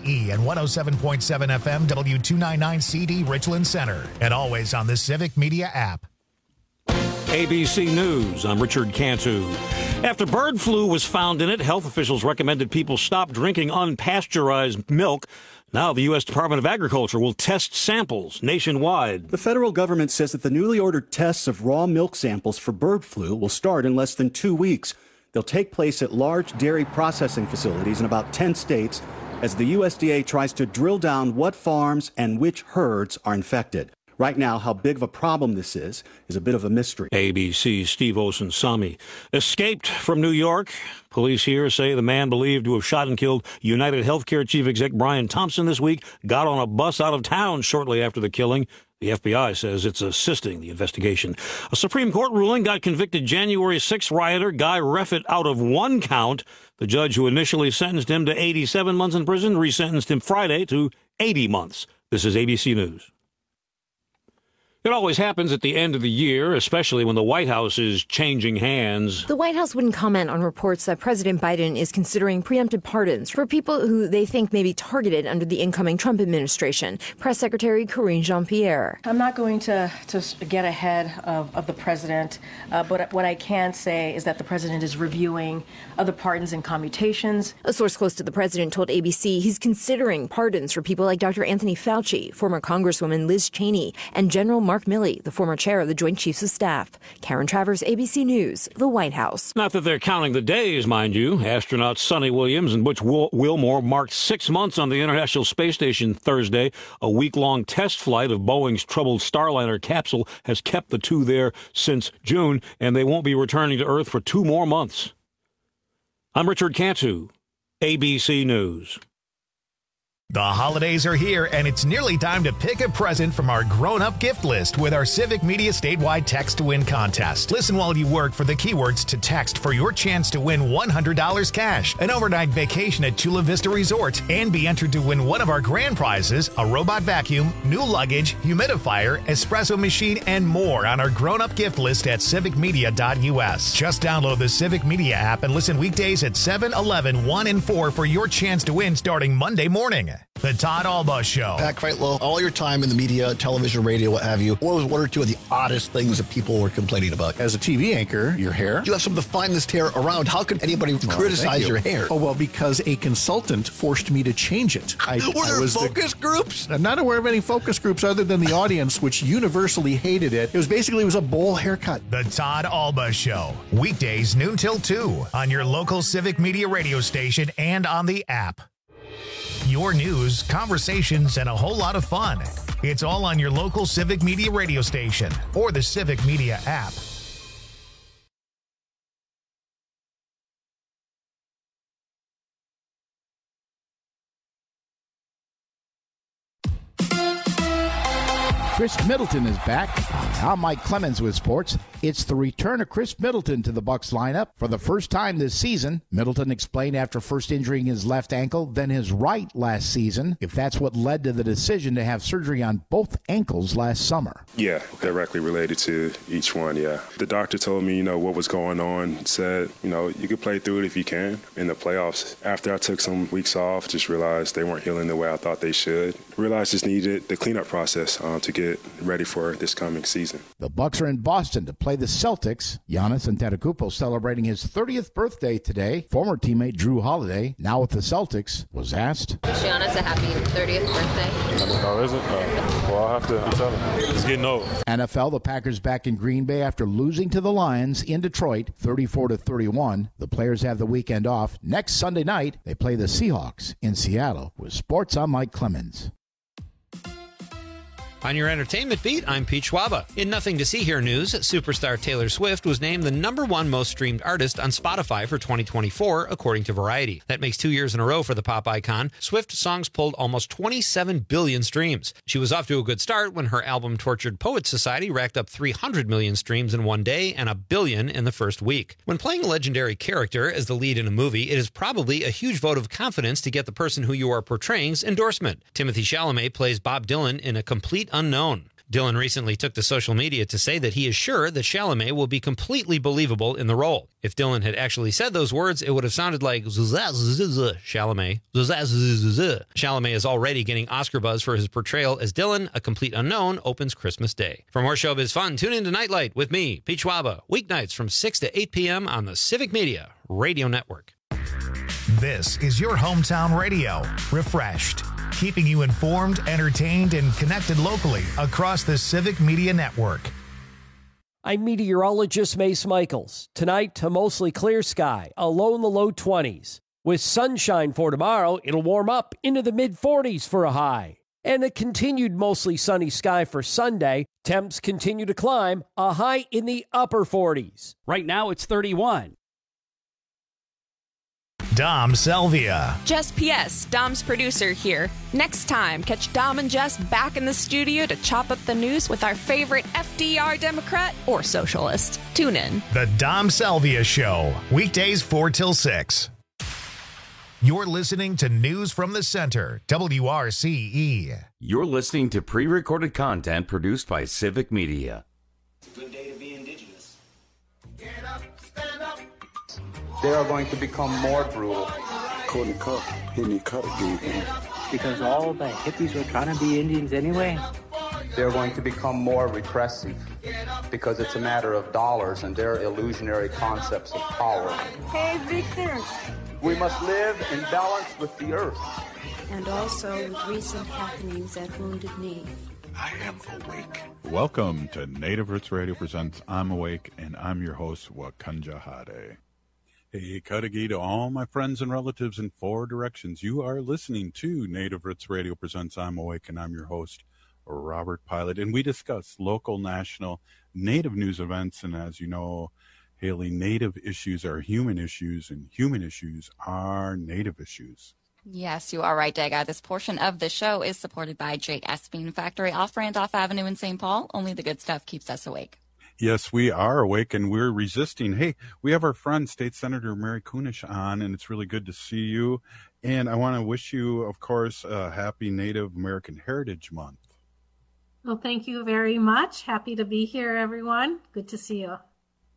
KBGE and 107.7 FM W299CD Richland Center. And always on the Civic Media app. ABC News, I'm Richard Cantu. After bird flu was found in it, health officials recommended people stop drinking unpasteurized milk. Now the U.S. Department of Agriculture will test samples nationwide. The federal government says that the newly ordered tests of raw milk samples for bird flu will start in less than 2 weeks. They'll take place at large dairy processing facilities in about 10 states as the USDA tries to drill down what farms and which herds are infected. Right now, how big of a problem this is a bit of a mystery. ABC's Steve Osunsami escaped from New York. Police here say the man believed to have shot and killed United Healthcare Chief Exec Brian Thompson this week got on a bus out of town shortly after the killing. The FBI says it's assisting the investigation. A Supreme Court ruling got convicted January 6th rioter Guy Reffitt out of one count. The judge who initially sentenced him to 87 months in prison resentenced him Friday to 80 months. This is ABC News. It always happens at the end of the year, especially when the White House is changing hands. The White House wouldn't comment on reports that President Biden is considering preemptive pardons for people who they think may be targeted under the incoming Trump administration. Press Secretary Karine Jean-Pierre. I'm not going to get ahead of the president, but what I can say is that the president is reviewing other pardons and commutations. A source close to the president told ABC he's considering pardons for people like Dr. Anthony Fauci, former Congresswoman Liz Cheney, and General Mark Milley, the former chair of the Joint Chiefs of Staff. Karen Travers, ABC News, the White House. Not that they're counting the days, mind you. Astronauts Sonny Williams and Butch Wilmore marked 6 months on the International Space Station Thursday. A week-long test flight of Boeing's troubled Starliner capsule has kept the two there since June, and they won't be returning to Earth for 2 more months. I'm Richard Cantu, ABC News. The holidays are here, and it's nearly time to pick a present from our grown-up gift list with our Civic Media statewide Text to Win contest. Listen while you work for the keywords to text for your chance to win $100 cash, an overnight vacation at Chula Vista Resort, and be entered to win one of our grand prizes, a robot vacuum, new luggage, humidifier, espresso machine, and more on our grown-up gift list at civicmedia.us. Just download the Civic Media app and listen weekdays at 7, 11, 1, and 4 for your chance to win starting Monday morning. The Todd Alba Show. Pat Kreitlow, all your time in the media, television, radio, what have you, what was one or two of the oddest things that people were complaining about? As a TV anchor, your hair. You have some of the finest hair around. How could anybody criticize your hair? Oh, well, because a consultant forced me to change it. Were there focus groups? I'm not aware of any focus groups other than the audience, which universally hated it. It was a bowl haircut. The Todd Alba Show. Weekdays noon till 2 on your local Civic Media radio station and on the app. Your news, conversations, and a whole lot of fun. It's all on your local Civic Media radio station or the Civic Media app. Chris Middleton is back. I'm Mike Clemens with sports. It's the return of Chris Middleton to the Bucs lineup for the first time this season. Middleton explained after first injuring his left ankle, then his right last season, if that's what led to the decision to have surgery on both ankles last summer. Yeah, directly related to each one, yeah. The doctor told me, what was going on, said, you could play through it if you can in the playoffs. After I took some weeks off, just realized they weren't healing the way I thought they should. Realized just needed the cleanup process to get ready for this coming season. The Bucs are in Boston to play the Celtics. Giannis Antetokounmpo celebrating his 30th birthday today. Former teammate Drew Holiday, now with the Celtics, was asked, Giannis, a happy 30th birthday. Oh, is it? Well, I'll have to tell him. It's getting old. NFL, the Packers back in Green Bay after losing to the Lions in Detroit, 34-31. The players have the weekend off. Next Sunday night, they play the Seahawks in Seattle. With sports, I'm Mike Clemens. On your entertainment beat, I'm Pete Schwaba. In Nothing to See Here news, superstar Taylor Swift was named the #1 most streamed artist on Spotify for 2024, according to Variety. That makes 2 years in a row for the pop icon. Swift's songs pulled almost 27 billion streams. She was off to a good start when her album Tortured Poets Society racked up 300 million streams in one day and 1 billion in the first week. When playing a legendary character as the lead in a movie, it is probably a huge vote of confidence to get the person who you are portraying's endorsement. Timothée Chalamet plays Bob Dylan in A Complete Unknown. Dillon recently took to social media to say that he is sure that Chalamet will be completely believable in the role. If Dillon had actually said those words, it would have sounded like Chalamet. Chalamet is already getting Oscar buzz for his portrayal as Dillon. A Complete Unknown opens Christmas Day. For more showbiz fun, tune in to Nightlight with me, Pete Schwaba, weeknights from 6 to 8 p.m. on the Civic Media Radio Network. This is your hometown radio, Refreshed, keeping you informed, entertained, and connected locally across the Civic Media Network. I'm meteorologist Mace Michaels. Tonight, a mostly clear sky, a low in the low 20s. With sunshine for tomorrow, it'll warm up into the mid-40s for a high. And a continued mostly sunny sky for Sunday. Temps continue to climb, a high in the upper 40s. Right now, it's 31. Dom Selvia. Jess P.S., Dom's producer here. Next time, catch Dom and Jess back in the studio to chop up the news with our favorite FDR Democrat or socialist. Tune in. The Dom Selvia Show, weekdays 4 till 6. You're listening to News from the Center, WRCE. You're listening to pre-recorded content produced by Civic Media. It's a good day to be indigenous. Get up, stand up. They are going to become more brutal. Cody Cup, hitting Cuttagate, man. Because all the hippies were trying to be Indians anyway. They're going to become more repressive because it's a matter of dollars and their illusionary concepts of power. Hey, Victor. We must live in balance with the earth. And also with recent happenings at Wounded Knee. I am awake. Welcome to Native Roots Radio presents I'm Awake, and I'm your host, Wakanja Hade. Hey, Cuttagee, to all my friends and relatives in 4 directions. You are listening to Native Roots Radio presents I'm Awake, and I'm your host, Robert Pilot. And we discuss local, national, Native news events. And as you know, Haley, Native issues are human issues, and human issues are Native issues. Yes, you are right, Daga. This portion of the show is supported by Jake Espin Factory off Randolph Avenue in St. Paul. Only the good stuff keeps us awake. Yes, we are awake, and we're resisting. Hey, we have our friend, State Senator Mary Kunesh, on, and it's really good to see you. And I want to wish you, of course, a happy Native American Heritage Month. Well, thank you very much. Happy to be here, everyone. Good to see you.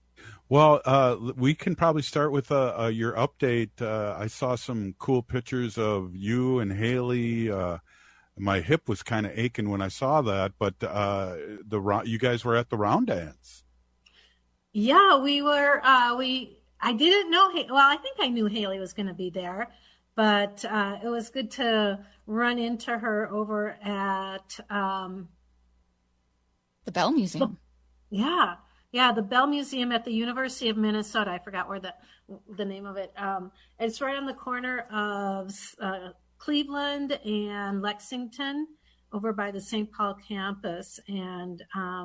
Well, we can probably start with your update. I saw some cool pictures of you and Haley. My hip was kind of aching when I saw that, but you guys were at the Round Dance. Yeah, we were. I didn't know. Well, I think I knew Haley was going to be there, but it was good to run into her over at the Bell Museum. Yeah, the Bell Museum at the University of Minnesota. I forgot where the name of it. It's right on the corner of Cleveland and Lexington, over by the St. Paul campus. And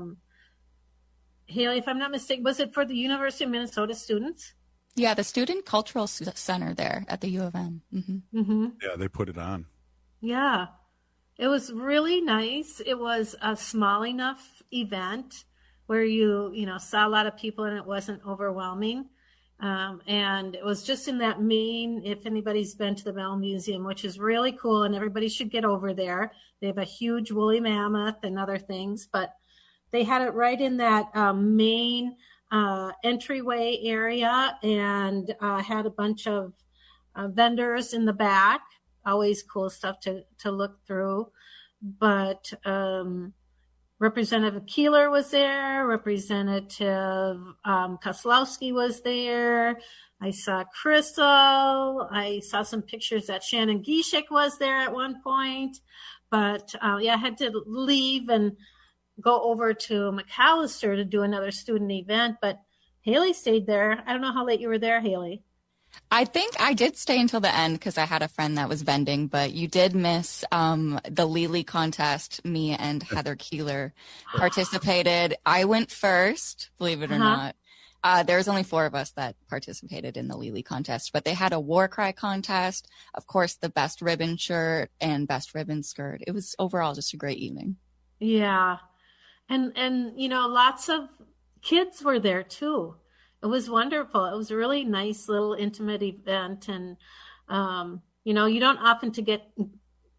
Haley, if I'm not mistaken, was it for the University of Minnesota students? Yeah, the Student Cultural Center there at the U of M. Mm-hmm. Mm-hmm. Yeah, they put it on. Yeah, it was really nice. It was a small enough event where you saw a lot of people and it wasn't overwhelming. And it was just in that main, if anybody's been to the Bell Museum, which is really cool and everybody should get over there. They have a huge woolly mammoth and other things, but they had it right in that main entryway area and had a bunch of vendors in the back. Always cool stuff to look through. But Representative Keeler was there. Representative Koslowski was there. I saw Crystal. I saw some pictures that Shannon Gishik was there at one point. But I had to leave and go over to McAllister to do another student event. But Haley stayed there. I don't know how late you were there, Haley. I think I did stay until the end because I had a friend that was vending, but you did miss the Lily contest. Me and Heather Keeler participated. I went first, believe it or not. There was only 4 of us that participated in the Lily contest, but they had a war cry contest, of course, the best ribbon shirt and best ribbon skirt. It was overall just a great evening. Yeah. And lots of kids were there too. It was wonderful. It was a really nice little intimate event. And, you don't often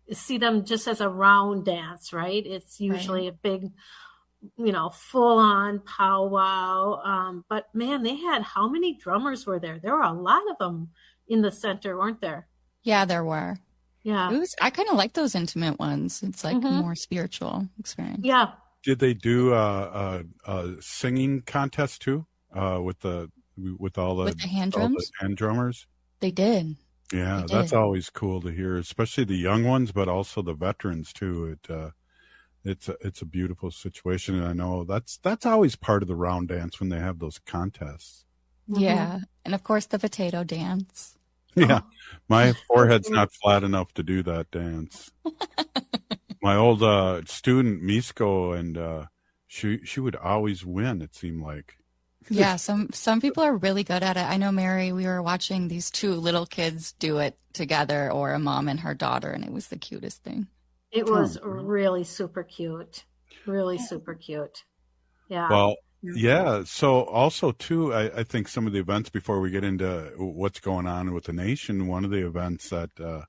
see them just as a round dance, right? It's usually a big, full on powwow. But man, they had, how many drummers were there? There were a lot of them in the center, weren't there? Yeah, there were. Yeah. I kind of like those intimate ones. It's like a more spiritual experience. Yeah. Did they do a singing contest too? With all the hand drummers? They did. Yeah, that's always cool to hear, especially the young ones, but also the veterans too. It's a beautiful situation, and I know that's always part of the round dance when they have those contests. Yeah, and of course the potato dance. Yeah, my forehead's not flat enough to do that dance. My old student Misko, and she would always win. It seemed like. Yeah, some people are really good at it. I know, Mary, we were watching these two little kids do it together, or a mom and her daughter, and it was the cutest thing. It was really super cute. Really super cute. Yeah. Well, yeah. So also, too, I think some of the events, before we get into what's going on with the nation, one of the events that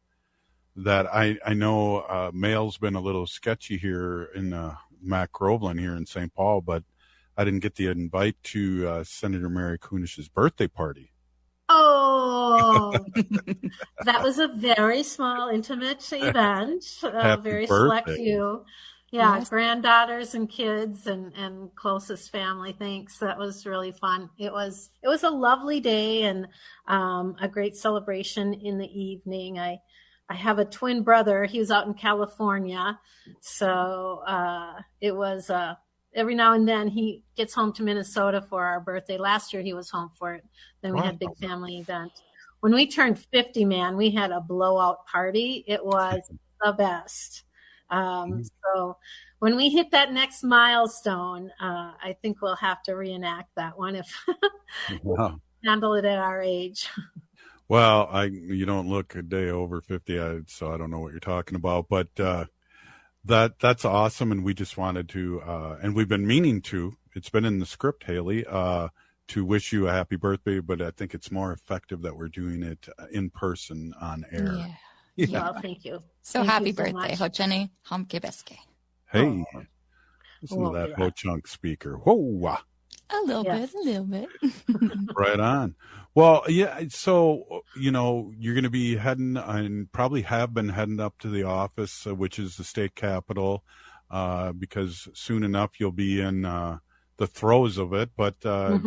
I know mail's been a little sketchy here in Matt Groveland here in St. Paul, but I didn't get the invite to Senator Mary Kunish's birthday party. Oh, that was a very small, intimate event. Very select few. Yeah, yes. Granddaughters and kids and closest family. Thanks. That was really fun. It was a lovely day and a great celebration in the evening. I have a twin brother. He was out in California, so it was every now and then he gets home to Minnesota for our birthday. Last year he was home for it. Then we had a big family event. When we turned 50, man, we had a blowout party. It was the best. So when we hit that next milestone, I think we'll have to reenact that one if handle it at our age. Well, you don't look a day over 50, so I don't know what you're talking about, but that's awesome. And we just wanted to, and we've been meaning to, it's been in the script, Haley, to wish you a happy birthday, but I think it's more effective that we're doing it in person on air. Yeah. Well, thank you. So thank happy you so birthday, much. Hocheni Hamkebeske. Hey, listen to that Ho-Chunk speaker. Whoa. A little bit. Right on. Well, yeah, so, you're going to be heading and probably have been heading up to the office, which is the state capitol, because soon enough you'll be in the throes of it. But,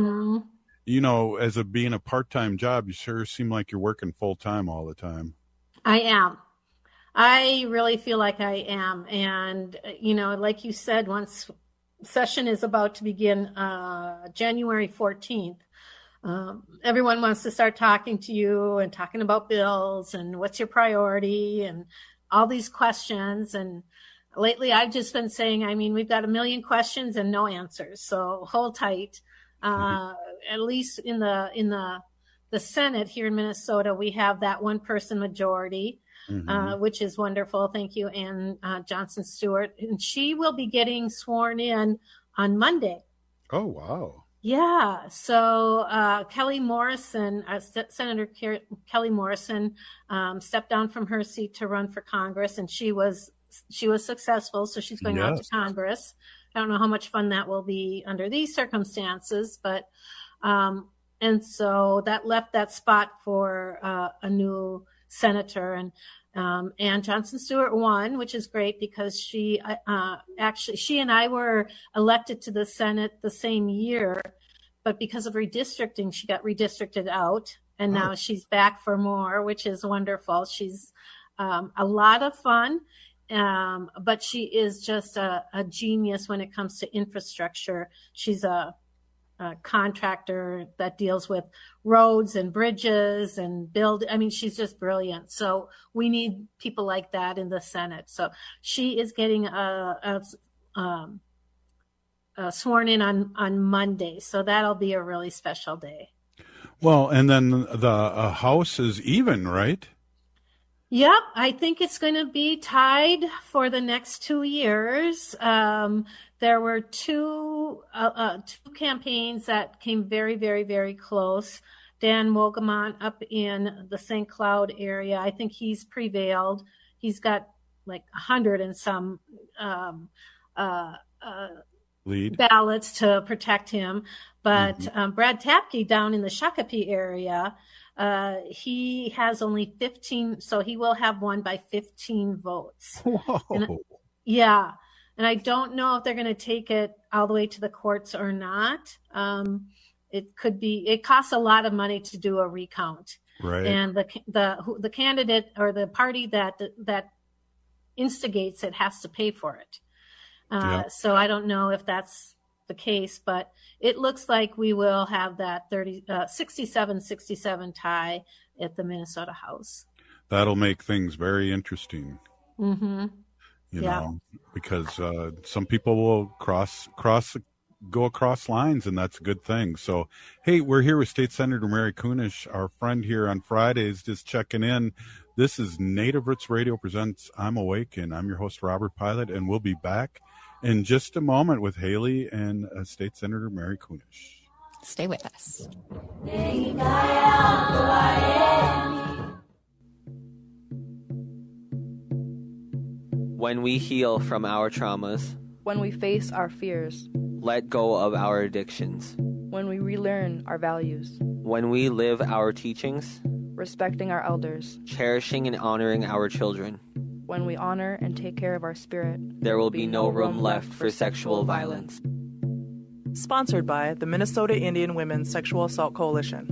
as being a part-time job, you sure seem like you're working full-time all the time. I am. I really feel like I am. And, like you said, once session is about to begin January 14th, everyone wants to start talking to you and talking about bills and what's your priority and all these questions. And lately I've just been saying, we've got a million questions and no answers. So hold tight. At least in the Senate here in Minnesota, we have that one person majority, which is wonderful. Thank you, Ann Johnson Stewart. And she will be getting sworn in on Monday. Oh, wow. Yeah. So Kelly Morrison, Senator Kelly Morrison, stepped down from her seat to run for Congress, and she was successful. So she's going out to Congress. I don't know how much fun that will be under these circumstances, but and so that left that spot for a new senator, and Ann Johnson Stewart won, which is great because she and I were elected to the Senate the same year, but because of redistricting, she got redistricted out, and now she's back for more, which is wonderful. She's a lot of fun. But she is just a genius when it comes to infrastructure. She's a contractor that deals with roads and bridges and she's just brilliant. So we need people like that in the Senate. So she is getting sworn in on Monday. So that'll be a really special day. Well, and then the House is even, right? Yep, I think it's going to be tied for the next 2 years. There were two campaigns that came very, very, very close. Dan Wolgamont up in the St. Cloud area, I think he's prevailed. He's got like 100 and some lead ballots to protect him. But Brad Tapke down in the Shakopee area, he has only 15, so he will have won by 15 votes. Whoa. Yeah. And I don't know if they're going to take it all the way to the courts or not. It costs a lot of money to do a recount. Right. And the candidate or the party that instigates it has to pay for it. So I don't know if that's the case, but it looks like we will have that 67-67 tie at the Minnesota House. That'll make things very interesting. Mm-hmm. You know, because some people will go across lines, and that's a good thing. So, hey, we're here with State Senator Mary Kunesh, our friend here on Fridays, just checking in. This is Native Roots Radio presents I'm Awake, and I'm your host, Robert Pilot, and we'll be back in just a moment with Haley and State Senator Mary Kunesh. Stay with us. When we heal from our traumas, when we face our fears, let go of our addictions, when we relearn our values, when we live our teachings, respecting our elders, cherishing and honoring our children, when we honor and take care of our spirit, there will be no room left for sexual violence. Sponsored by the Minnesota Indian Women's Sexual Assault Coalition.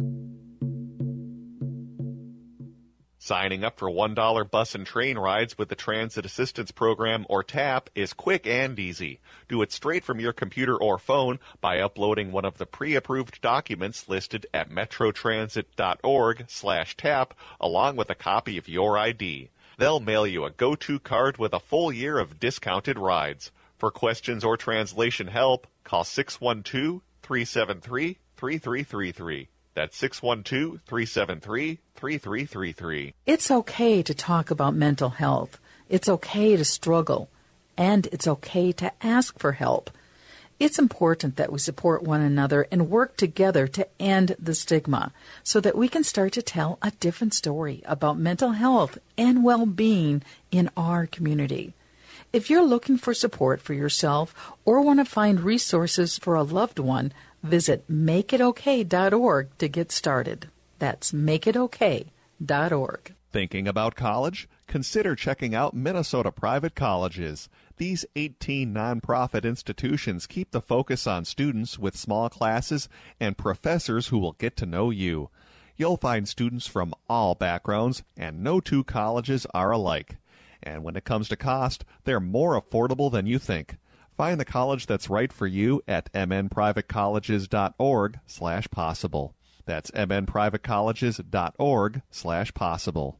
Signing up for $1 bus and train rides with the Transit Assistance Program, or TAP, is quick and easy. Do it straight from your computer or phone by uploading one of the pre-approved documents listed at metrotransit.org/TAP, along with a copy of your ID. They'll mail you a go-to card with a full year of discounted rides. For questions or translation help, call 612-373-3333. That's 612-373-3333. It's okay to talk about mental health. It's okay to struggle. And it's okay to ask for help. It's important that we support one another and work together to end the stigma so that we can start to tell a different story about mental health and well-being in our community. If you're looking for support for yourself or want to find resources for a loved one, visit makeitokay.org to get started. That's makeitokay.org. Thinking about college? Consider checking out Minnesota Private Colleges. These 18 nonprofit institutions keep the focus on students with small classes and professors who will get to know you. You'll find students from all backgrounds, and no two colleges are alike. And when it comes to cost, they're more affordable than you think. Find the college that's right for you at mnprivatecolleges.org/possible. That's mnprivatecolleges.org/possible.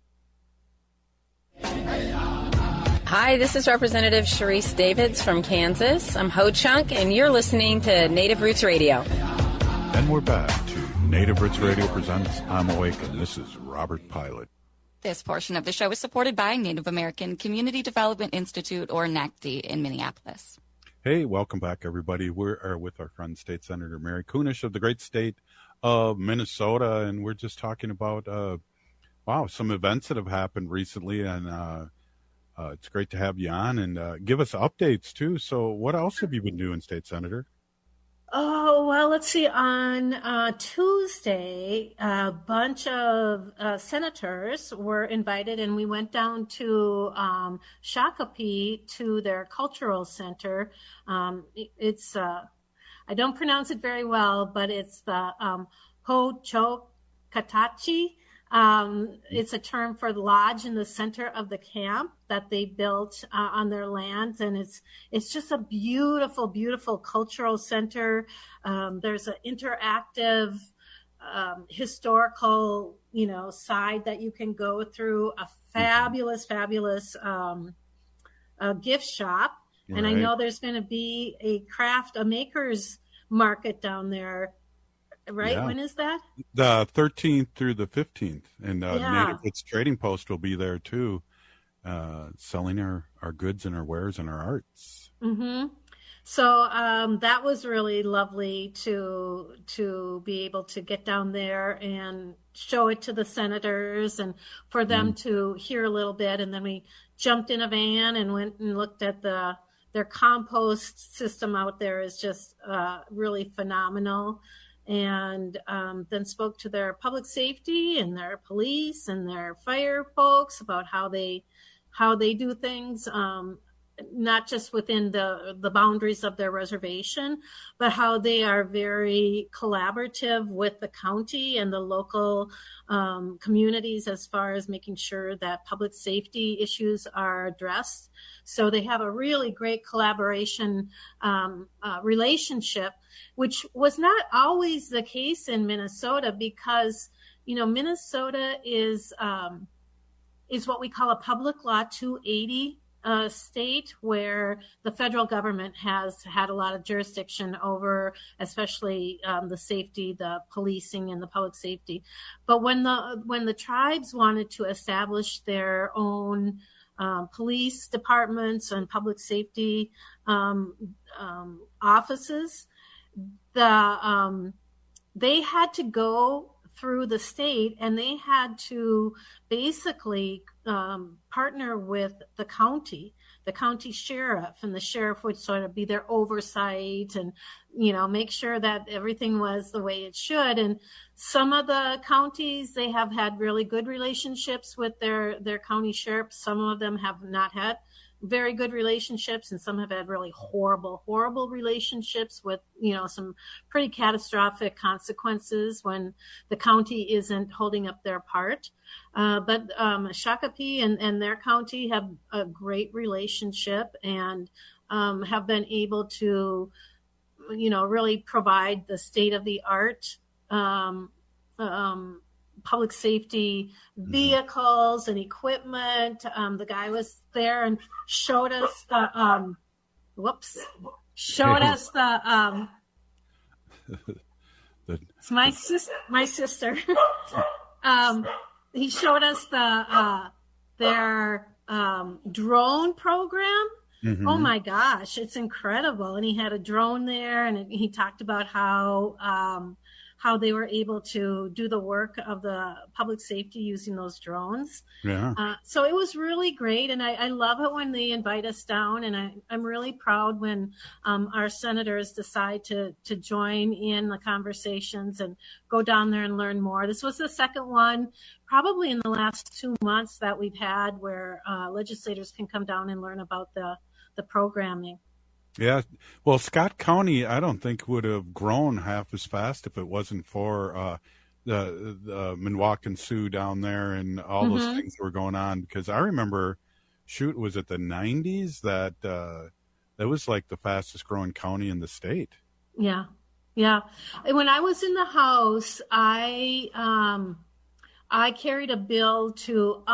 Hi, this is Representative Sharice Davids from Kansas. I'm Ho Chunk, and you're listening to Native Roots Radio. And we're back to Native Roots Radio presents I'm Awake, and this is Robert Pilot. This portion of the show is supported by Native American Community Development Institute, or NACD, in Minneapolis. Hey, welcome back, everybody. We're with our friend State Senator Mary Kunesh of the great state of Minnesota, and we're just talking about, some events that have happened recently, and it's great to have you on and give us updates, too. So what else have you been doing, State Senator? Oh, well, let's see. On Tuesday, a bunch of senators were invited, and we went down to Shakopee to their cultural center. It's, I don't pronounce it very well, but it's the Ho-Chok-Katachi. It's a term for the lodge in the center of the camp that they built on their land, and it's just a beautiful, beautiful cultural center. There's an interactive historical, side that you can go through. A fabulous, fabulous gift shop, and I know there's going to be a makers market down there. Right? Yeah. When is that? The 13th through the 15th. And Native Roots Trading Post will be there, too, selling our goods and our wares and our arts. Mm-hmm. So that was really lovely to be able to get down there and show it to the senators and for them to hear a little bit. And then we jumped in a van and went and looked at their compost system out there is just really phenomenal. And then spoke to their public safety and their police and their fire folks about how they do things, not just within the boundaries of their reservation, but how they are very collaborative with the county and the local communities as far as making sure that public safety issues are addressed. So they have a really great collaboration relationship, which was not always the case in Minnesota because, Minnesota is what we call a public law 280 state, where the federal government has had a lot of jurisdiction over, especially the safety, the policing, and the public safety. But when the tribes wanted to establish their own police departments and public safety offices, they had to go through the state, and they had to basically partner with the county sheriff, and the sheriff would sort of be their oversight and, make sure that everything was the way it should. And some of the counties, they have had really good relationships with their county sheriffs. Some of them have not had very good relationships, and some have had really horrible relationships with, some pretty catastrophic consequences when the county isn't holding up their part. But Shakopee and their county have a great relationship and have been able to, really provide the state-of-the-art public safety vehicles and equipment. The guy was there and showed us the it's my sister. He showed us their drone program. Mm-hmm. Oh my gosh, it's incredible. And he had a drone there, and he talked about how they were able to do the work of the public safety using those drones. Yeah. So it was really great. And I love it when they invite us down. And I'm really proud when our senators decide to join in the conversations and go down there and learn more. This was the second one, probably in the last 2 months, that we've had where legislators can come down and learn about the programming. Yeah. Well, Scott County, I don't think would have grown half as fast if it wasn't for the Minwacan Sioux down there and all those things that were going on. Because I remember, was it the 90s that was like the fastest growing county in the state? Yeah. Yeah. When I was in the House, I carried a bill to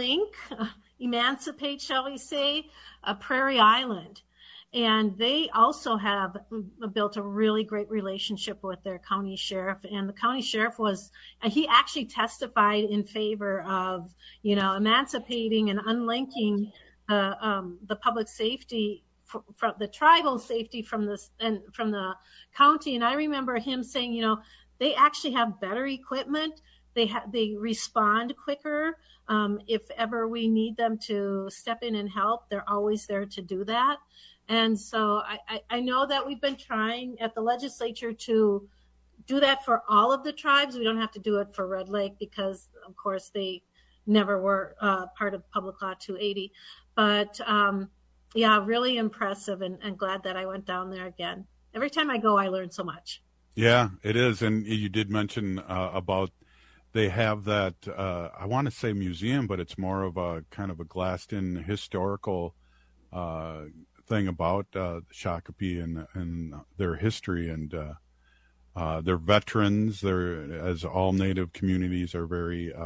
emancipate, shall we say, Prairie Island. And they also have built a really great relationship with their county sheriff. And the county sheriff he actually testified in favor of, emancipating and unlinking the public safety from the tribal safety from the county. And I remember him saying, they actually have better equipment. They respond quicker. If ever we need them to step in and help, they're always there to do that. And so I know that we've been trying at the legislature to do that for all of the tribes. We don't have to do it for Red Lake because, of course, they never were part of Public Law 280. But, really impressive and glad that I went down there again. Every time I go, I learn so much. Yeah, it is. And you did mention about they have that, I want to say museum, but it's more of a kind of a glassed-in historical thing about Shakopee and their history and their veterans. As all Native communities are very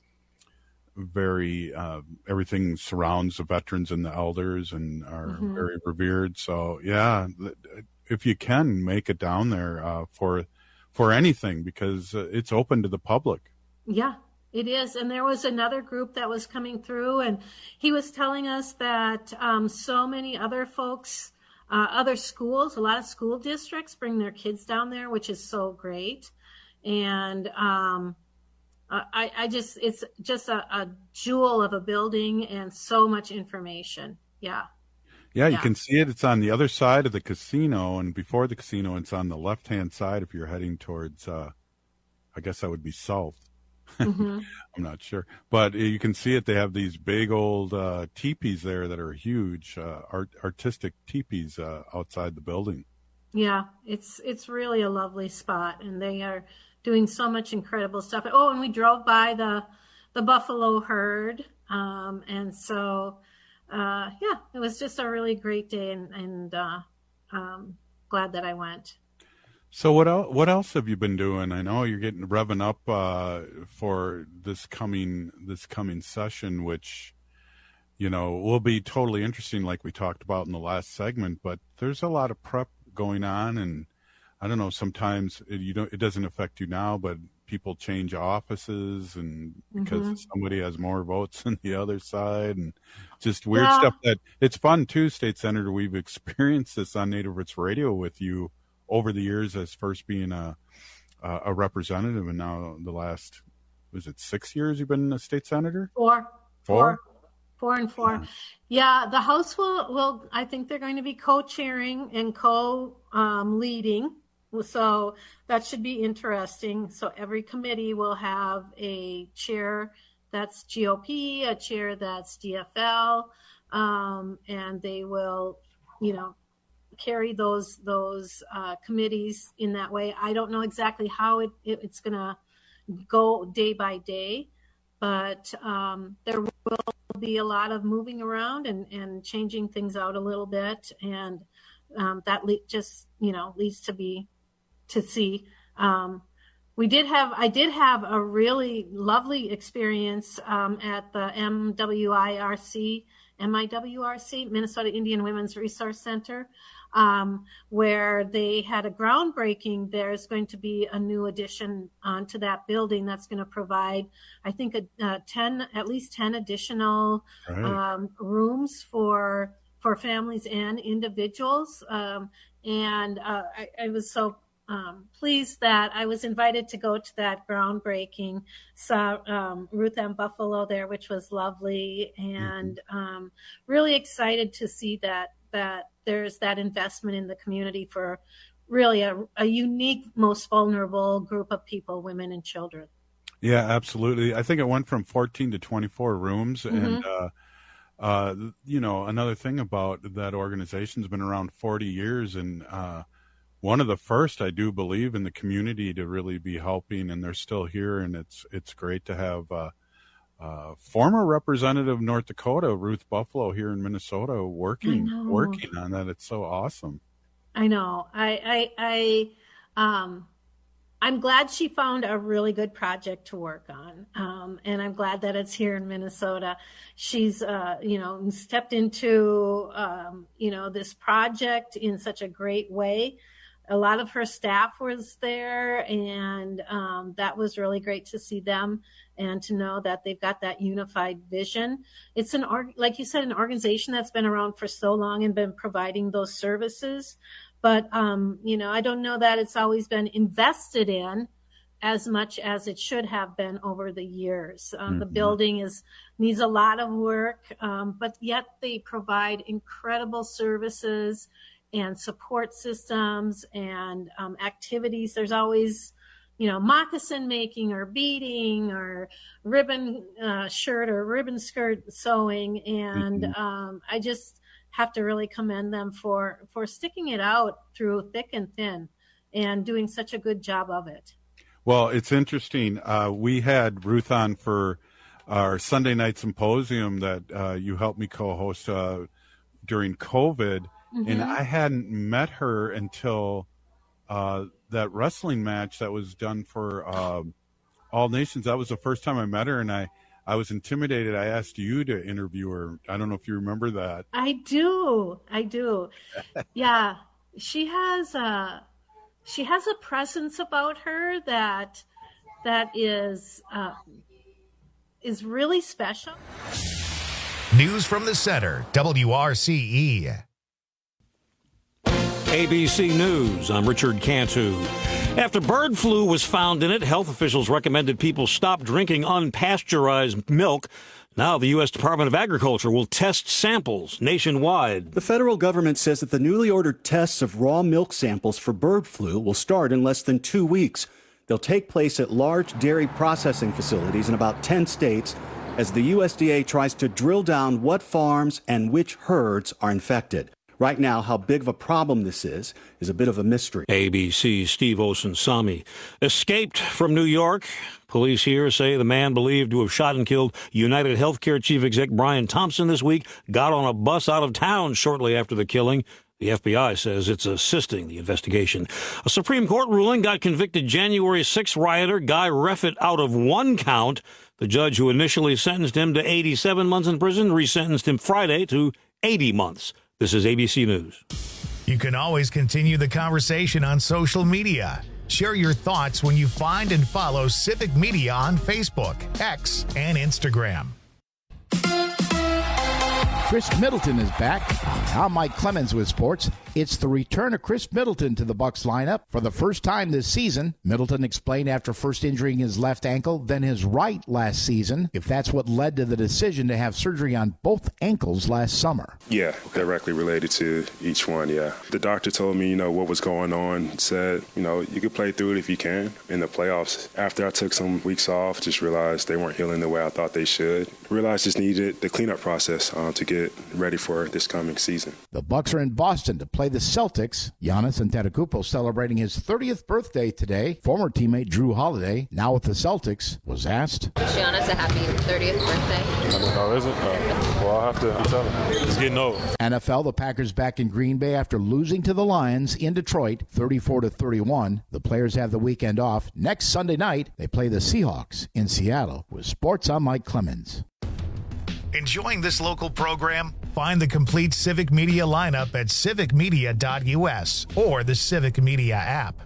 everything surrounds the veterans and the elders and are very revered. So yeah, if you can make it down there for anything, because it's open to the public. Yeah. It is. And there was another group that was coming through, and he was telling us that so many other folks, other schools, a lot of school districts bring their kids down there, which is so great. And it's just a jewel of a building and so much information. Yeah. Yeah, you can see it. It's on the other side of the casino, and before the casino, it's on the left-hand side if you're heading towards, I guess that would be south. Mm-hmm. I'm not sure. But you can see it. They have these big old teepees there that are huge, artistic teepees outside the building. Yeah, it's really a lovely spot, and they are doing so much incredible stuff. Oh, and we drove by the buffalo herd, and so it was just a really great day, and glad that I went. So what else have you been doing? I know you're getting revving up for this coming session, which will be totally interesting, like we talked about in the last segment. But there's a lot of prep going on, and I don't know. Sometimes it doesn't affect you now, but people change offices, and because somebody has more votes than the other side, and just weird stuff. That it's fun too, State Senator. We've experienced this on Native Roots Radio with you over the years, as first being a representative, and now the last, was it 6 years you've been a state senator? Four and four. Yeah, the House will I think they're going to be co-chairing and co-leading. So that should be interesting. So every committee will have a chair that's GOP, a chair that's DFL, and they will, carry those committees in that way. I don't know exactly how it's going to go day by day, but there will be a lot of moving around and changing things out a little bit, and that just leads to see. I did have a really lovely experience at the MIWRC, Minnesota Indian Women's Resource Center, where they had a groundbreaking. There's going to be a new addition onto that building that's going to provide, I think, at least 10 additional rooms for families and individuals. And I was so pleased that I was invited to go to that groundbreaking. Saw Ruth M. Buffalo there, which was lovely, and really excited to see that there's that investment in the community for really a unique, most vulnerable group of people, women and children. Yeah, absolutely. I think it went from 14 to 24 rooms, and another thing about that organization's been around 40 years, and one of the first, I do believe, in the community to really be helping, and they're still here, and it's great to have former representative of North Dakota, Ruth Buffalo, here in Minnesota, working on that. It's so awesome. I know. I'm glad she found a really good project to work on, and I'm glad that it's here in Minnesota. She's, stepped into, this project in such a great way. A lot of her staff was there, and that was really great to see them and to know that they've got that unified vision. It's like you said, an organization that's been around for so long and been providing those services. But, I don't know that it's always been invested in as much as it should have been over the years. The building needs a lot of work, but yet they provide incredible services and support systems and activities. There's always, moccasin making or beading or ribbon shirt or ribbon skirt sewing. And I just have to really commend them for sticking it out through thick and thin and doing such a good job of it. Well, it's interesting. We had Ruth on for our Sunday night symposium that you helped me co-host during COVID. And I hadn't met her until that wrestling match that was done for All Nations. That was the first time I met her, and I was intimidated. I asked you to interview her. I don't know if you remember that. I do. Yeah, she has a presence about her that is really special. News from the center, WRCE. ABC News, I'm Richard Cantu. After bird flu was found in it, health officials recommended people stop drinking unpasteurized milk. Now the U.S. Department of Agriculture will test samples nationwide. The federal government says that the newly ordered tests of raw milk samples for bird flu will start in less than 2 weeks. They'll take place at large dairy processing facilities in about 10 states as the USDA tries to drill down what farms and which herds are infected. Right now, how big of a problem this is a bit of a mystery. ABC's Steve Osunsami escaped from New York. Police here say the man believed to have shot and killed United Healthcare Chief Exec Brian Thompson this week got on a bus out of town shortly after the killing. The FBI says it's assisting the investigation. A Supreme Court ruling got convicted January 6 rioter Guy Reffitt out of one count. The judge who initially sentenced him to 87 months in prison resentenced him Friday to 80 months. This is ABC News. You can always continue the conversation on social media. Share your thoughts when you find and follow Civic Media on Facebook, X, and Instagram. Chris Middleton is back. I'm Mike Clemens with sports. It's the return of Chris Middleton to the Bucs lineup for the first time this season. Middleton explained after first injuring his left ankle, then his right last season, if that's what led to the decision to have surgery on both ankles last summer. Yeah, directly related to each one, yeah. The doctor told me, what was going on, said, you could play through it if you can in the playoffs. After I took some weeks off, just realized they weren't healing the way I thought they should. Realized just needed the cleanup process to get ready for this coming season. The Bucs are in Boston to play the Celtics. Giannis Antetokounmpo celebrating his 30th birthday today. Former teammate Drew Holiday, now with the Celtics, was asked, Giannis, a happy 30th birthday. Oh, is it? Well, I'll have to tell him. It's getting old. NFL, the Packers back in Green Bay after losing to the Lions in Detroit, 34-31. The players have the weekend off. Next Sunday night, they play the Seahawks in Seattle. With sports, I'm Mike Clemens. Enjoying this local program? Find the complete Civic Media lineup at civicmedia.us or the Civic Media app.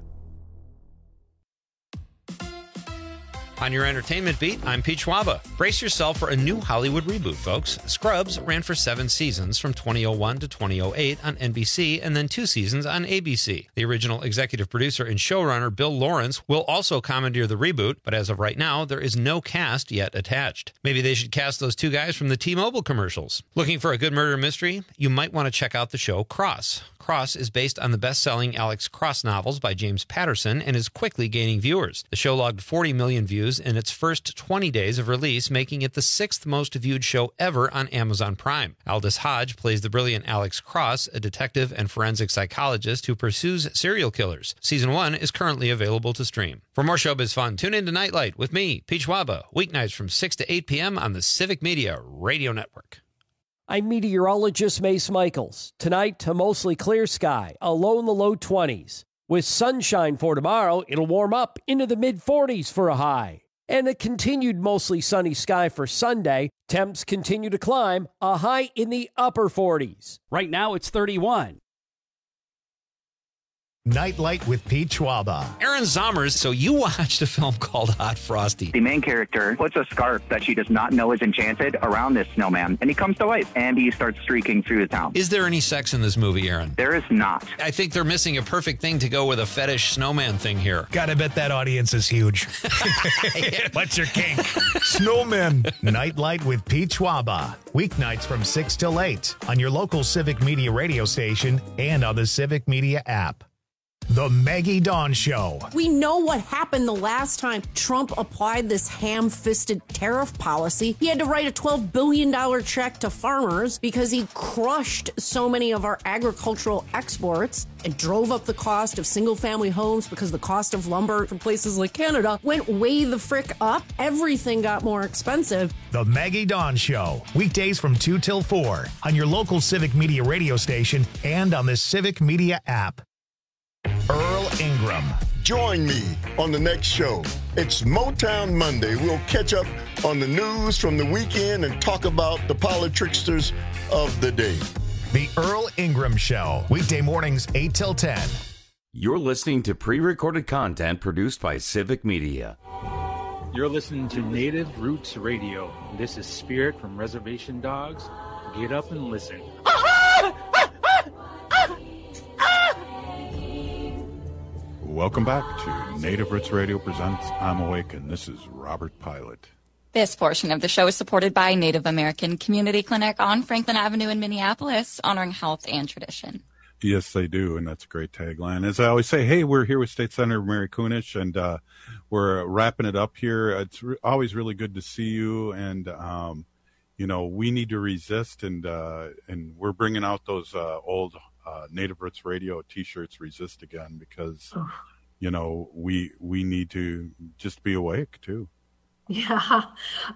On your entertainment beat, I'm Pete Schwaba. Brace yourself for a new Hollywood reboot, folks. Scrubs ran for 7 seasons from 2001 to 2008 on NBC and then 2 seasons on ABC. The original executive producer and showrunner Bill Lawrence will also commandeer the reboot, but as of right now, there is no cast yet attached. Maybe they should cast those 2 guys from the T-Mobile commercials. Looking for a good murder mystery? You might want to check out the show Cross. Cross is based on the best-selling Alex Cross novels by James Patterson and is quickly gaining viewers. The show logged 40 million views in its first 20 days of release, making it the 6th most viewed show ever on Amazon Prime. Aldous Hodge plays the brilliant Alex Cross, a detective and forensic psychologist who pursues serial killers. Season 1 is currently available to stream. For more showbiz fun, tune in to Nightlight with me, Pete Schwaba, weeknights from 6 to 8 p.m. on the Civic Media Radio Network. I'm meteorologist Mace Michaels. Tonight, a mostly clear sky, a low in the low 20s. With sunshine for tomorrow, it'll warm up into the mid-40s for a high. And a continued mostly sunny sky for Sunday. Temps continue to climb, a high in the upper 40s. Right now, it's 31. Nightlight with Pete Schwaba. Aaron Zommers, so you watched a film called Hot Frosty. The main character puts a scarf that she does not know is enchanted around this snowman, and he comes to life, and he starts streaking through the town. Is there any sex in this movie, Aaron? There is not. I think they're missing a perfect thing to go with a fetish snowman thing here. Gotta bet that audience is huge. What's your kink? Snowmen. Nightlight with Pete Schwaba. Weeknights from 6 till 8 on your local Civic Media radio station and on the Civic Media app. The Maggie Dawn Show. We know what happened the last time Trump applied this ham-fisted tariff policy. He had to write a $12 billion check to farmers because he crushed so many of our agricultural exports and drove up the cost of single-family homes because the cost of lumber from places like Canada went way the frick up. Everything got more expensive. The Maggie Dawn Show. Weekdays from 2 till 4 on your local Civic Media radio station and on the Civic Media app. Earl Ingram. Join me on the next show. It's Motown Monday. We'll catch up on the news from the weekend and talk about the politricksters of the day. The Earl Ingram Show. Weekday mornings 8 till 10. You're listening to pre-recorded content produced by Civic Media. You're listening to Native Roots Radio. This is Spirit from Reservation Dogs. Get up and listen. Welcome back to Native Roots Radio presents I'm Awake, and this is Robert Pilot. This portion of the show is supported by Native American Community Clinic on Franklin Avenue in Minneapolis, honoring health and tradition. Yes, they do, and that's a great tagline. As I always say, hey, we're here with State Senator Mary Kunesh, and we're wrapping it up here. It's always really good to see you, and we need to resist, and we're bringing out those old Native Roots Radio T-shirts, Resist Again, because we need to just be awake too. Yeah,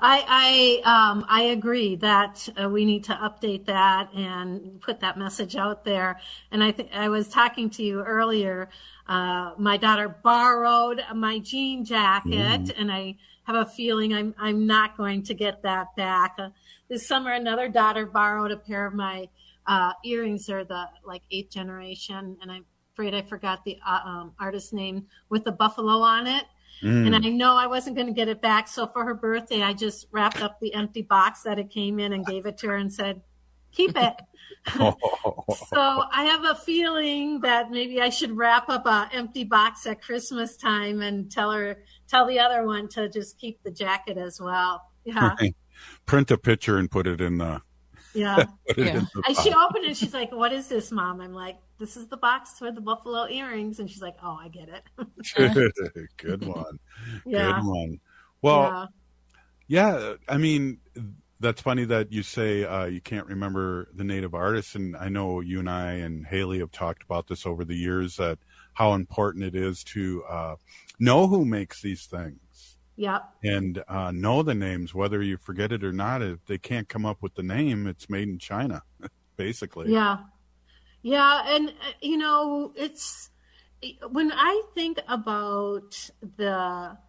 I agree that we need to update that and put that message out there. And I was talking to you earlier. My daughter borrowed my jean jacket, and I have a feeling I'm not going to get that back. This summer, another daughter borrowed a pair of my earrings. They're the 8th generation, and I'm afraid I forgot the artist name, with the buffalo on it. And I know I wasn't going to get it back. So for her birthday, I just wrapped up the empty box that it came in and gave it to her and said, keep it. So I have a feeling that maybe I should wrap up an empty box at Christmas time and tell the other one to just keep the jacket as well. Yeah. Print a picture and put it in the. Yeah. And she opened it. She's like, "What is this, Mom?" I'm like, "This is the box for the buffalo earrings." And she's like, "Oh, I get it." Good one. Yeah. Good one. Well, yeah. I mean, that's funny that you say you can't remember the Native artists. And I know you and I and Haley have talked about this over the years, that how important it is to know who makes these things. Yeah. And know the names, whether you forget it or not. If they can't come up with the name, it's made in China, basically. Yeah. Yeah. And, it's when I think about the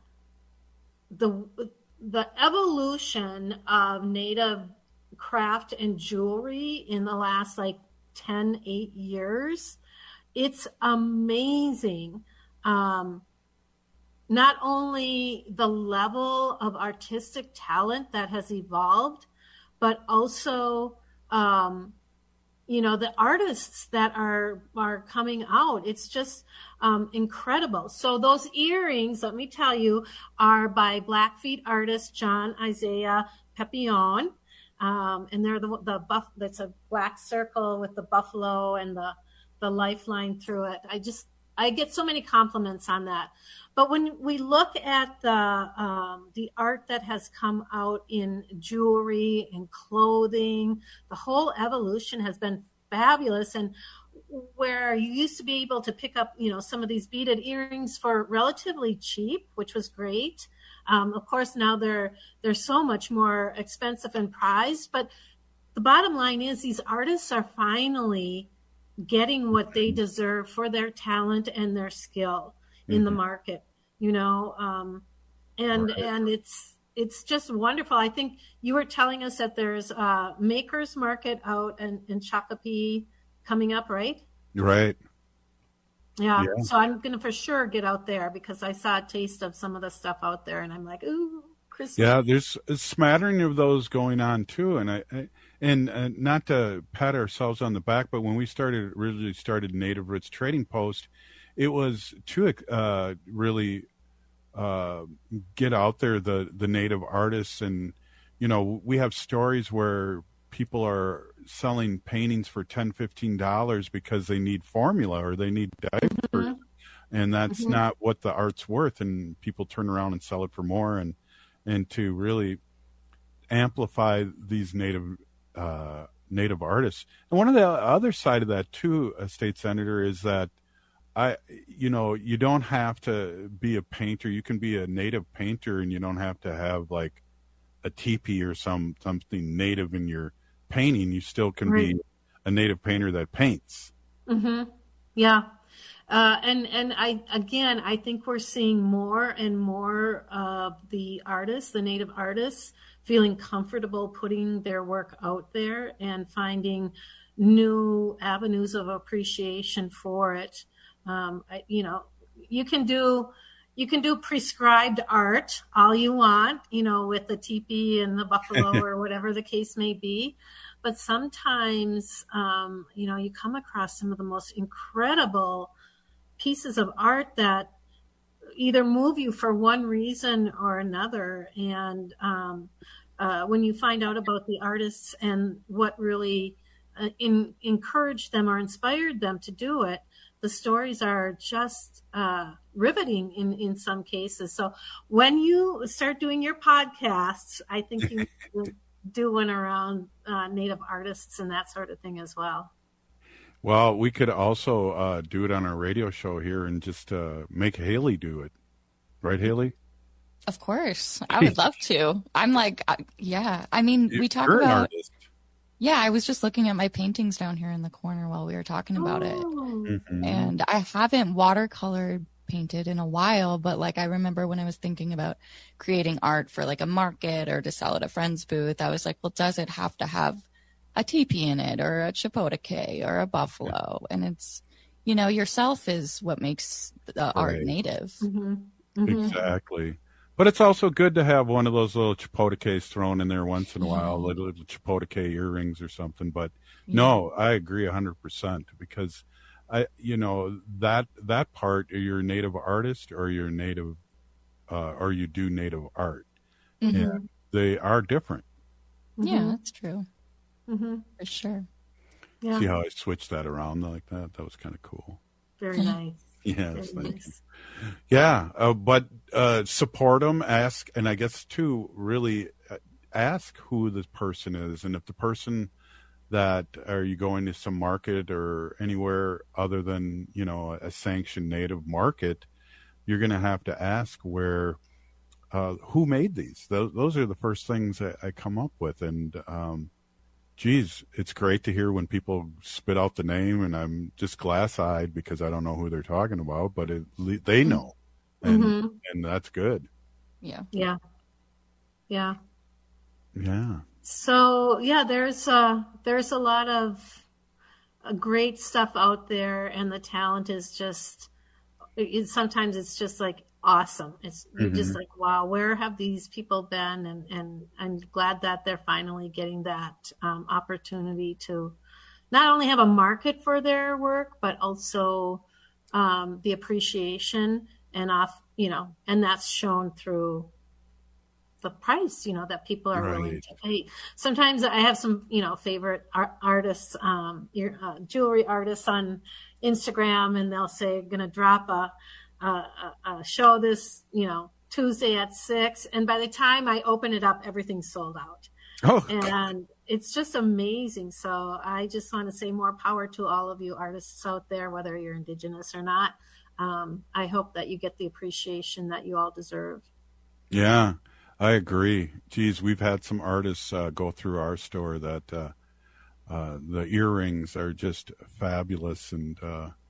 evolution of Native craft and jewelry in the last 8 years, it's amazing. Not only the level of artistic talent that has evolved, but also, the artists that are coming out. It's just incredible. So those earrings, let me tell you, are by Blackfeet artist John Isaiah Papillon. And they're that's a black circle with the buffalo and the lifeline through it. I get so many compliments on that. But when we look at the art that has come out in jewelry and clothing, the whole evolution has been fabulous. And where you used to be able to pick up, some of these beaded earrings for relatively cheap, which was great. Of course, now they're so much more expensive and prized. But the bottom line is these artists are finally getting what they deserve for their talent and their skill in the market, and it's just wonderful. I think you were telling us that there's a makers market out in Shakopee coming up, right? Right. Yeah. So I'm going to for sure get out there because I saw a taste of some of the stuff out there and I'm like, ooh, Christmas. Yeah, there's a smattering of those going on too. And not to pat ourselves on the back, but when we originally started Native Roots Trading Post, it was to really get out there the Native artists. And, we have stories where people are selling paintings for $10, $15 because they need formula or they need diapers. Mm-hmm. And that's not what the art's worth. And people turn around and sell it for more. And to really amplify these Native artists. And one of the other side of that too, State Senator, is that you don't have to be a painter. You can be a Native painter and you don't have to have like a teepee or something Native in your painting. You still can be a Native painter that paints. Mm-hmm. Yeah. And I think we're seeing more and more of the artists, the Native artists, feeling comfortable putting their work out there and finding new avenues of appreciation for it. You can do prescribed art all you want, with the teepee and the buffalo or whatever the case may be. But sometimes, you come across some of the most incredible pieces of art that either move you for one reason or another. And when you find out about the artists and what really encouraged them or inspired them to do it, the stories are just riveting in some cases. So when you start doing your podcasts, I think you should do one around Native artists and that sort of thing as well. Well, we could also do it on our radio show here and just make Haley do it. Right, Haley? Of course. I would love to. I'm like, yeah. I mean, we talk You're an about... artist. Yeah, I was just looking at my paintings down here in the corner while we were talking about it. Mm-hmm. And I haven't watercolor painted in a while, but like I remember when I was thinking about creating art for like a market or to sell at a friend's booth, I was like, well, does it have to have a teepee in it or a chapotake or a buffalo? And it's, you know, yourself is what makes the art native. Mm-hmm. Mm-hmm. Exactly. But it's also good to have one of those little chipotakes thrown in there once in a while, little chipotake earrings or something. But no, I agree 100% because that part, you're a native artist or you're native, or you do native art. Mm-hmm. And they are different. Yeah, that's true. Mm-hmm. For sure. Yeah. See how I switched that around like that? That was kind of cool. Very nice. Yes, Very thank nice. you. Yeah, but support them, ask, and I guess too, really ask who this person is, and if the person that are you going to some market or anywhere other than a sanctioned native market, you're going to have to ask where who made these. Those are the first things that I come up with, and geez, it's great to hear when people spit out the name, and I'm just glass-eyed because I don't know who they're talking about, but they know, and that's good. Yeah. Yeah. Yeah. Yeah. So yeah, there's a lot of great stuff out there, and the talent is just. Sometimes it's just like awesome. You're just like, wow, where have these people been? And I'm glad that they're finally getting that opportunity to not only have a market for their work, but also the appreciation and and that's shown through the price, that people are willing to pay. Sometimes I have some, favorite artists, jewelry artists on Instagram, and they'll say, going to drop a show this, Tuesday at 6. And by the time I open it up, everything's sold out. Oh, and it's just amazing. So I just want to say more power to all of you artists out there, whether you're Indigenous or not. I hope that you get the appreciation that you all deserve. Yeah, I agree. Geez, we've had some artists go through our store that the earrings are just fabulous, and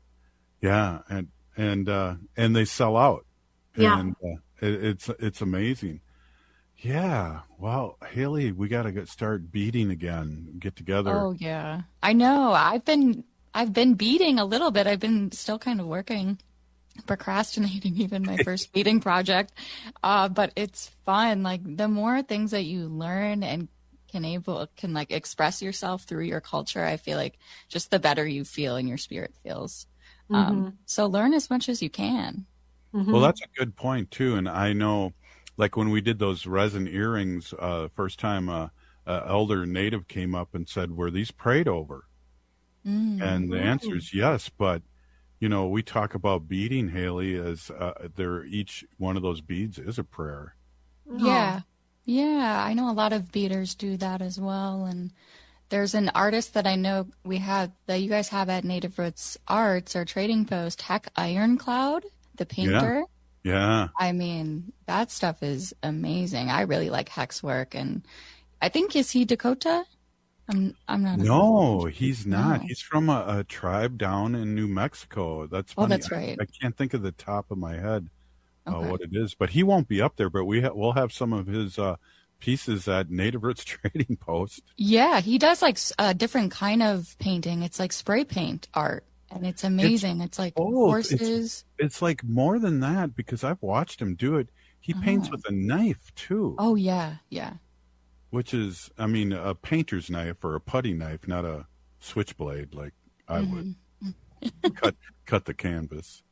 and they sell out. Yeah. And it's amazing. Yeah. Well, Haley, we got to start beating again. Get together. Oh yeah, I know. I've been beating a little bit. I've been still kind of working, procrastinating even my first beating project. But it's fun. Like the more things that you learn and can like express yourself through your culture, I feel like just the better you feel and your spirit feels. So learn as much as you can. Well, that's a good point too. And I know, like when we did those resin earrings, first time elder native came up and said, "Were these prayed over?" And the answer is yes. But we talk about beading, Haley, as each one of those beads is a prayer. Yeah. Yeah, I know a lot of beaders do that as well. And there's an artist that I know that you guys have at Native Roots Arts or Trading Post, Heck Ironcloud, the painter. Yeah. I mean, that stuff is amazing. I really like Heck's work. And I think, is he Dakota? I'm not. No, he's not. No. He's from a tribe down in New Mexico. That's funny. Oh, that's right. I can't think of the top of my head. What it is, but he won't be up there, but we'll have some of his pieces at Native Roots Trading Post. Yeah, he does like a different kind of painting. It's like spray paint art, and it's amazing. It's like horses. It's like more than that, because I've watched him do it. He paints with a knife too. Oh yeah. Which is, I mean, a painter's knife or a putty knife, not a switchblade like I would cut the canvas.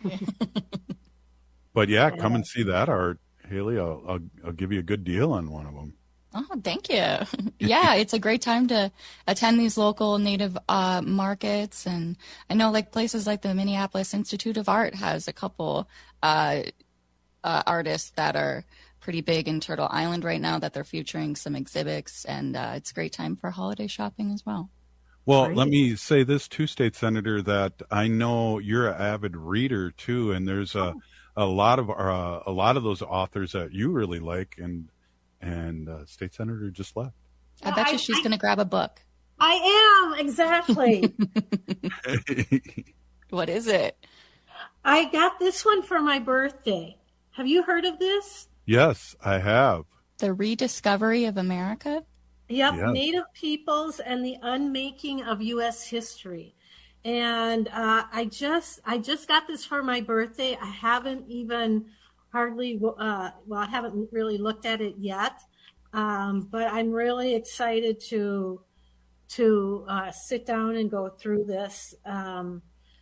But yeah, come and see that art, Haley. I'll give you a good deal on one of them. Oh, thank you. Yeah, it's a great time to attend these local Native markets. And I know like places like the Minneapolis Institute of Art has a couple artists that are pretty big in Turtle Island right now that they're featuring some exhibits. And it's a great time for holiday shopping as well. Well, let me say this too, State Senator, that I know you're an avid reader too, and there's a lot of those authors that you really like, and State Senator just left. I bet you she's going to grab a book. I am, exactly. What is it? I got this one for my birthday. Have you heard of this? Yes, I have. The Rediscovery of America? Yep, yes. Native Peoples and the Unmaking of U.S. History. And I just got this for my birthday. I haven't even I haven't really looked at it yet. But I'm really excited to sit down and go through this. I'm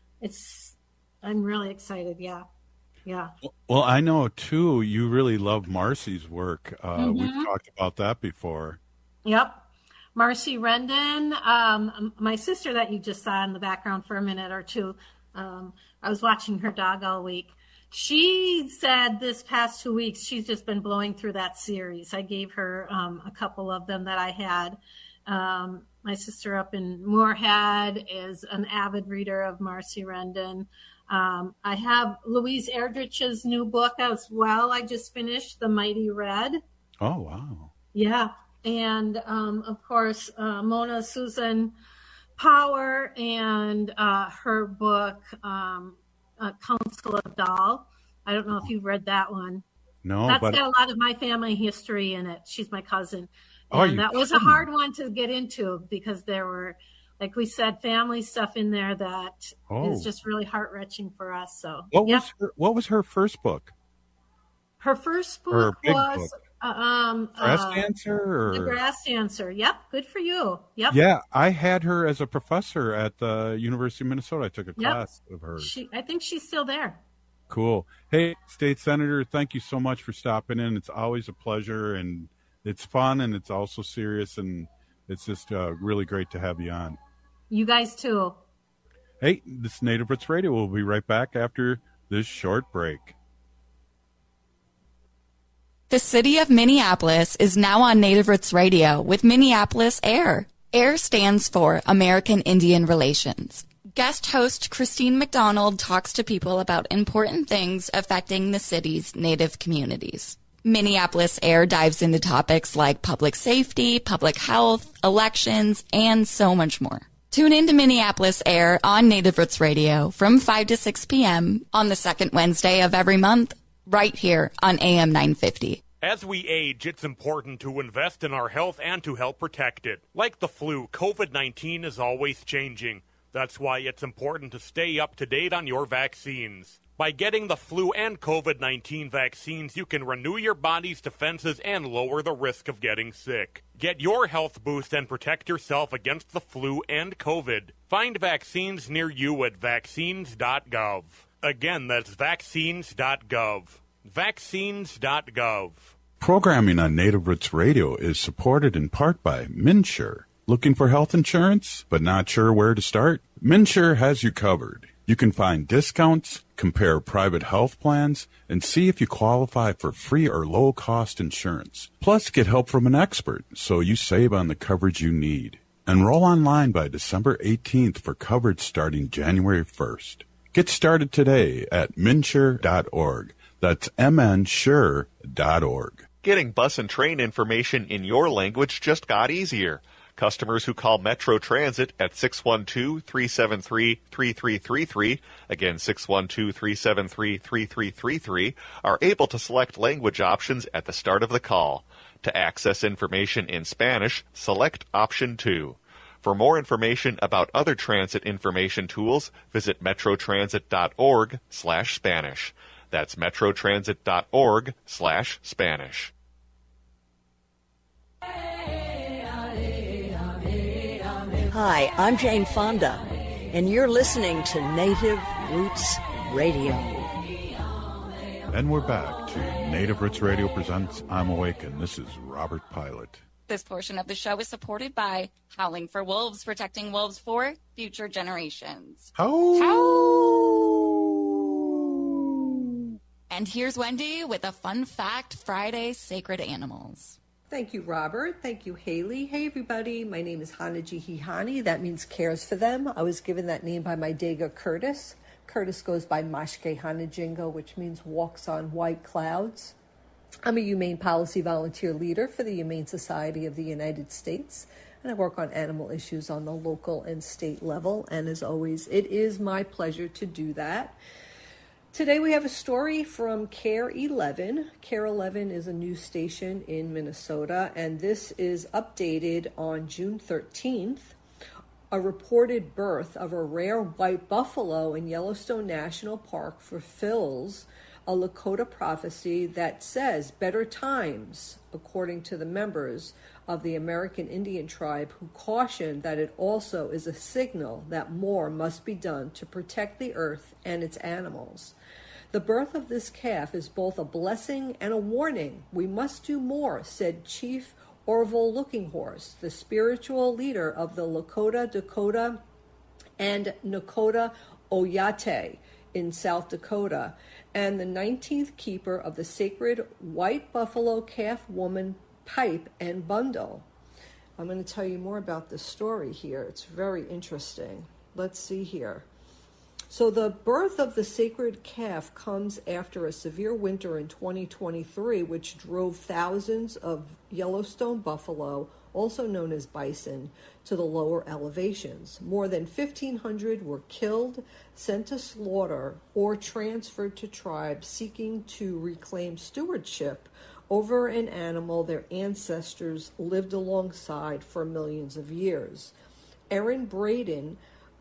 really excited. Yeah. Yeah. Well, I know too, you really love Marcy's work. We've talked about that before. Yep. Marcy Rendon, my sister that you just saw in the background for a minute or two. I was watching her dog all week. She said this past 2 weeks, she's just been blowing through that series. I gave her a couple of them that I had. My sister up in Moorhead is an avid reader of Marcy Rendon. I have Louise Erdrich's new book as well. I just finished The Mighty Red. Oh, wow. Yeah. And, of course, Mona Susan Power and her book, Council of Dahl. I don't know if you've read that one. No, That's got a lot of my family history in it. She's my cousin. And that was a hard one to get into because there were, like we said, family stuff in there that is just really heart-wrenching for us. So, what was her first book? Her first book was... book. Grass Dancer? Or? The Grass Dancer. Yep. Good for you. Yep. Yeah. I had her as a professor at the University of Minnesota. I took a class of hers. I think she's still there. Cool. Hey, State Senator, thank you so much for stopping in. It's always a pleasure, and it's fun, and it's also serious, and it's just really great to have you on. You guys too. Hey, this is Native Roots Radio. We'll be right back after this short break. The city of Minneapolis is now on Native Roots Radio with Minneapolis AIR. AIR stands for American Indian Relations. Guest host Christine McDonald talks to people about important things affecting the city's Native communities. Minneapolis AIR dives into topics like public safety, public health, elections, and so much more. Tune in to Minneapolis AIR on Native Roots Radio from 5 to 6 p.m. on the second Wednesday of every month, right here on AM 950. As we age, it's important to invest in our health and to help protect it. Like the flu, COVID-19 is always changing. That's why it's important to stay up to date on your vaccines. By getting the flu and COVID-19 vaccines, you can renew your body's defenses and lower the risk of getting sick. Get your health boost and protect yourself against the flu and COVID. Find vaccines near you at vaccines.gov. Again, that's vaccines.gov. Vaccines.gov. Programming on Native Roots Radio is supported in part by MNsure. Looking for health insurance, but not sure where to start? MNsure has you covered. You can find discounts, compare private health plans, and see if you qualify for free or low-cost insurance. Plus, get help from an expert so you save on the coverage you need. Enroll online by December 18th for coverage starting January 1st. Get started today at MNsure.org. That's MNsure.org. Getting bus and train information in your language just got easier. Customers who call Metro Transit at 612-373-3333, again 612-373-3333, are able to select language options at the start of the call. To access information in Spanish, select option 2. For more information about other transit information tools, visit metrotransit.org/Spanish. That's metrotransit.org/Spanish. Hi, I'm Jane Fonda, and you're listening to Native Roots Radio. And we're back to Native Roots Radio presents I'm Awake, and this is Robert Pilot. This portion of the show is supported by Howling for Wolves, protecting wolves for future generations. And here's Wendy with a Fun Fact Friday Sacred Animals. Thank you, Robert. Thank you, Haley. Hey, everybody. My name is Hanaji. That means cares for them. I was given that name by my Dega Curtis. Curtis goes by Mashke Hanajingo, which means walks on white clouds. I'm a Humane Policy Volunteer Leader for the Humane Society of the United States, and I work on animal issues on the local and state level. And as always, it is my pleasure to do that. Today we have a story from KARE 11. KARE 11 is a news station in Minnesota, and this is updated on June 13th. A reported birth of a rare white buffalo in Yellowstone National Park fulfills a Lakota prophecy that says better times, according to the members of the American Indian tribe, who cautioned that it also is a signal that more must be done to protect the earth and its animals. The birth of this calf is both a blessing and a warning. We must do more, said Chief Orville Looking Horse, the spiritual leader of the Lakota, Dakota, and Nakota Oyate in South Dakota, and the 19th keeper of the sacred white buffalo calf woman pipe and bundle. I'm going to tell you more about this story here. It's very interesting. Let's see here. So the birth of the sacred calf comes after a severe winter in 2023, which drove thousands of Yellowstone buffalo, also known as bison, to the lower elevations. More than 1,500 were killed, sent to slaughter, or transferred to tribes seeking to reclaim stewardship over an animal their ancestors lived alongside for millions of years. Aaron Braden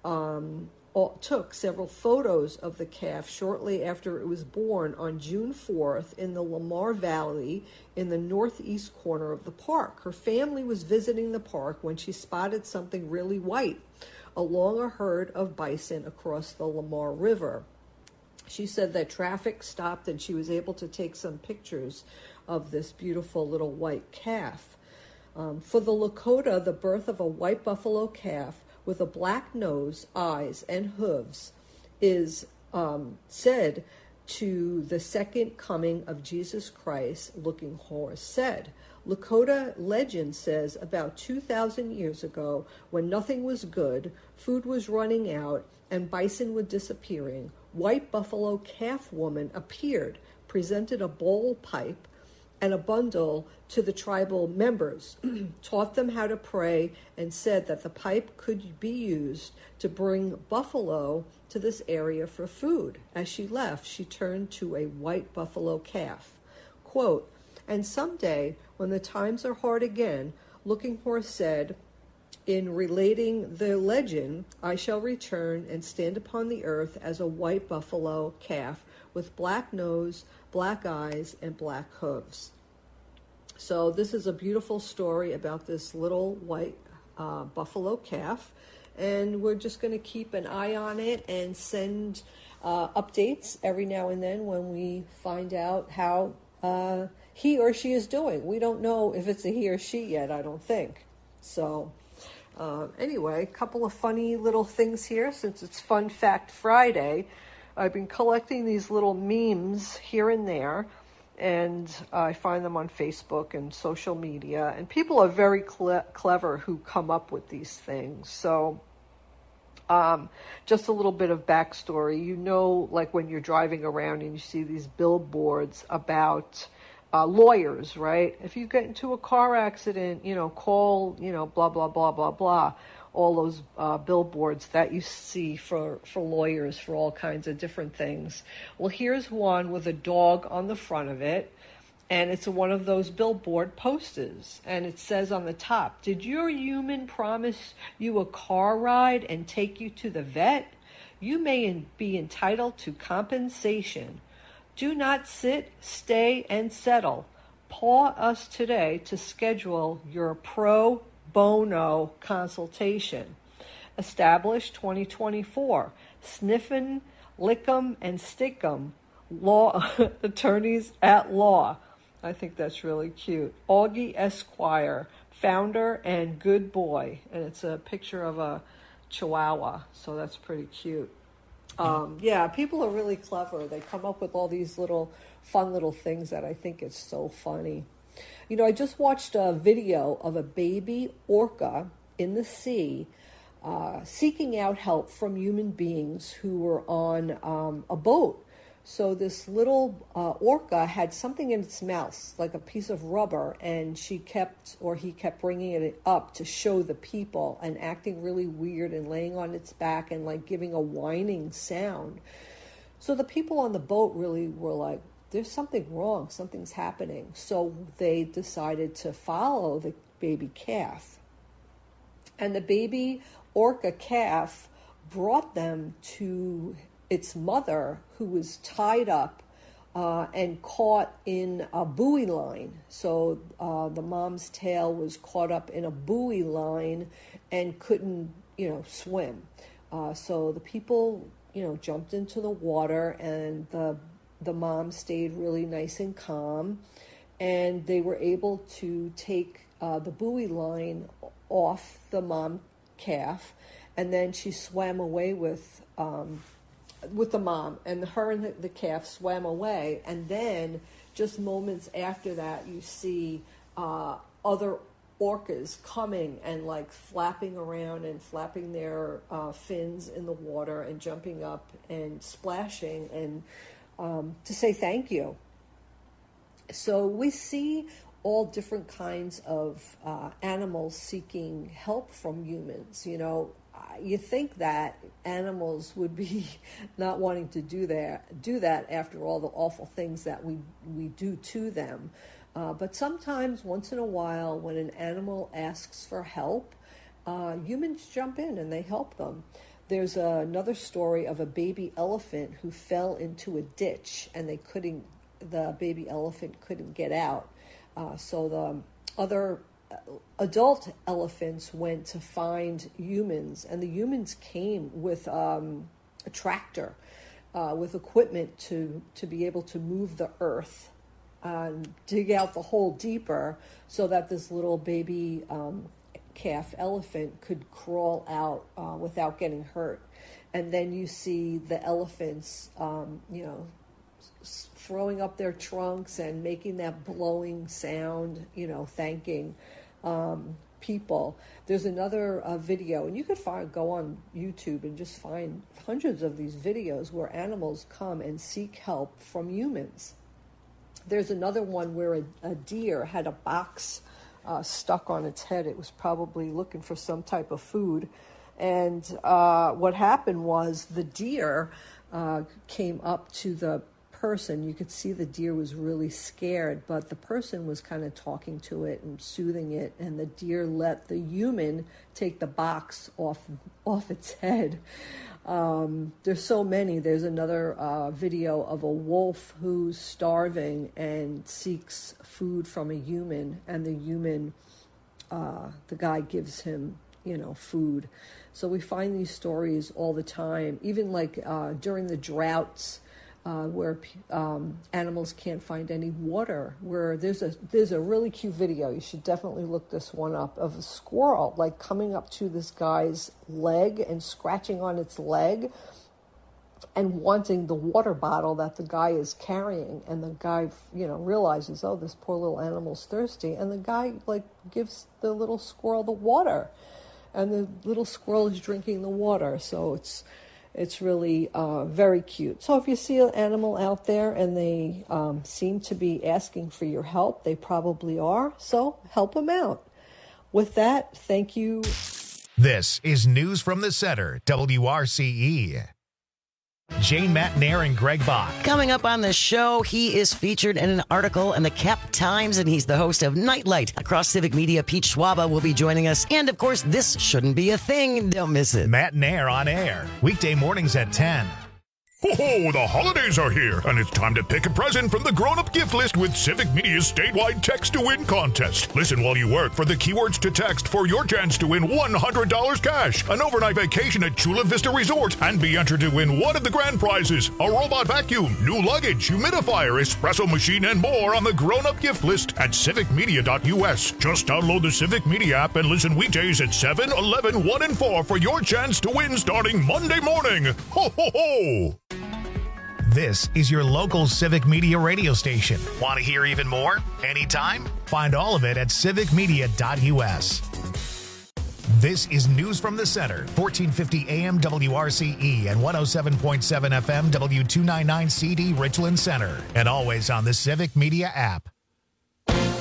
took several photos of the calf shortly after it was born on June 4th in the Lamar Valley in the northeast corner of the park. Her family was visiting the park when she spotted something really white along a herd of bison across the Lamar River. She said that traffic stopped and she was able to take some pictures of this beautiful little white calf. For the Lakota, the birth of a white buffalo calf with a black nose, eyes, and hooves is said to the second coming of Jesus Christ, Looking Horse said. Lakota legend says about 2,000 years ago, when nothing was good, food was running out, and bison were disappearing, white buffalo calf woman appeared, presented a bowl pipe and a bundle to the tribal members, taught them how to pray, and said that the pipe could be used to bring buffalo to this area for food. As she left, she turned to a white buffalo calf. Quote, and someday, when the times are hard again, Looking Horse said, in relating the legend, I shall return and stand upon the earth as a white buffalo calf with black nose, black eyes, and black hooves. So this is a beautiful story about this little white buffalo calf, and we're just going to keep an eye on it and send updates every now and then when we find out how he or she is doing. We don't know if it's a he or she yet, I don't think. So anyway, a couple of funny little things here since it's Fun Fact Friday. I've been collecting these little memes here and there, and I find them on Facebook and social media, and people are very clever who come up with these things. So just a little bit of backstory. You know, like when you're driving around and you see these billboards about lawyers, right? If you get into a car accident, call, blah, blah, blah, blah, blah. All those billboards that you see for lawyers for all kinds of different things. Well, here's one with a dog on the front of it, and it's one of those billboard posters, and it says on the top, did your human promise you a car ride and take you to the vet? You may be entitled to compensation. Do not sit, stay, and settle. Call us today to schedule your pro bono consultation. Established 2024. Sniffin Lick 'em and stick 'em, law attorneys at law. I think that's really cute. Augie Esquire, founder and good boy. And it's a picture of a Chihuahua, so that's pretty cute. Yeah, people are really clever. They come up with all these fun little things that I think is so funny. You know, I just watched a video of a baby orca in the sea seeking out help from human beings who were on a boat. So this little orca had something in its mouth, like a piece of rubber, and he kept bringing it up to show the people and acting really weird and laying on its back and like giving a whining sound. So the people on the boat really were like, there's something wrong, something's happening. So they decided to follow the baby calf. And the baby orca calf brought them to its mother, who was tied up and caught in a buoy line. So the mom's tail was caught up in a buoy line and couldn't, swim. So the people, jumped into the water, and the mom stayed really nice and calm, and they were able to take the buoy line off the mom calf, and then she swam away with the mom, and her and the calf swam away. And then just moments after that, you see other orcas coming and like flapping around and flapping their fins in the water and jumping up and splashing and to say thank you. So we see all different kinds of animals seeking help from humans. You think that animals would be not wanting to do that after all the awful things that we do to them. But sometimes, once in a while, when an animal asks for help, humans jump in and they help them. There's another story of a baby elephant who fell into a ditch, and the baby elephant couldn't get out. So the other adult elephants went to find humans, and the humans came with a tractor with equipment to be able to move the earth, dig out the hole deeper so that this little baby calf elephant could crawl out without getting hurt. And then you see the elephants throwing up their trunks and making that blowing sound, thanking people. There's another video, and you could go on YouTube and just find hundreds of these videos where animals come and seek help from humans. There's another one where a deer had a box stuck on its head. It was probably looking for some type of food. And what happened was the deer came up to the person. You could see the deer was really scared, but the person was kind of talking to it and soothing it, and the deer let the human take the box off its head. There's so many. There's another video of a wolf who's starving and seeks food from a human, and the human, the guy gives him, food. So we find these stories all the time, even like during the droughts, where animals can't find any water, where there's a really cute video, you should definitely look this one up, of a squirrel like coming up to this guy's leg and scratching on its leg and wanting the water bottle that the guy is carrying. And the guy, realizes, oh, this poor little animal's thirsty, and the guy like gives the little squirrel the water, and the little squirrel is drinking the water. So it's really very cute. So if you see an animal out there and they seem to be asking for your help, they probably are. So help them out. With that, thank you. This is News from the Center, WRCE. Jane Matnair and Greg Bach. Coming up on the show, he is featured in an article in the Cap Times, and he's the host of Nightlight. Across Civic Media, Pete Schwaba will be joining us. And, of course, This Shouldn't Be a Thing. Don't miss it. Matnair on air, weekday mornings at 10. Ho-ho, the holidays are here, and it's time to pick a present from the grown-up gift list with Civic Media's statewide text-to-win contest. Listen while you work for the keywords to text for your chance to win $100 cash, an overnight vacation at Chula Vista Resort, and be entered to win one of the grand prizes, a robot vacuum, new luggage, humidifier, espresso machine, and more on the grown-up gift list at civicmedia.us. Just download the Civic Media app and listen weekdays at 7, 11, 1, and 4 for your chance to win starting Monday morning. Ho, ho, ho! This is your local Civic Media radio station. Want to hear even more? Anytime? Find all of it at civicmedia.us. This is News from the Center, 1450 AM WRCE and 107.7 FM W299CD Richland Center, and always on the Civic Media app.